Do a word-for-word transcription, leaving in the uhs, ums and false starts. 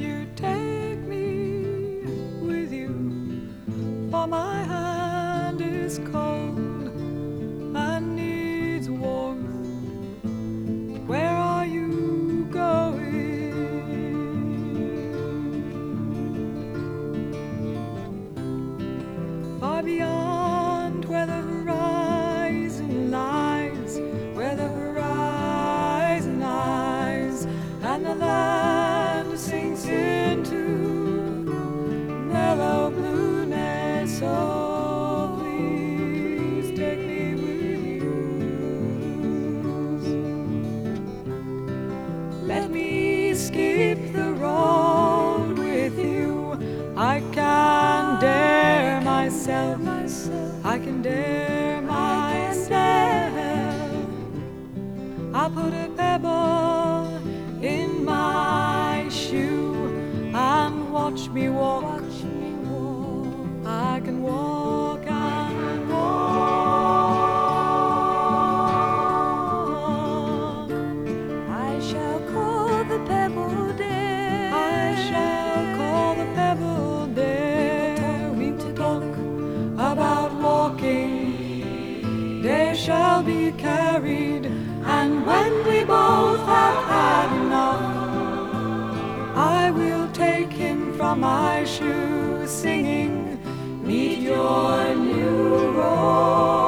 you take me with you, for my hand is cold and needs warmth. Where are you going? Far beyond where the horizon lies, where the horizon lies, and the land sinks into mellow blueness. Oh, please take me with you. Let me skip the road with you. I can dare myself, I can dare myself. I'll put a pebble in my shoe and watch me walk. I can walk and walk. I shall call the pebble there. I shall call the pebble there. We will talk about walking. There shall be carried, and when we both have had enough, I will take him from my shoe, singing, meet your new rose.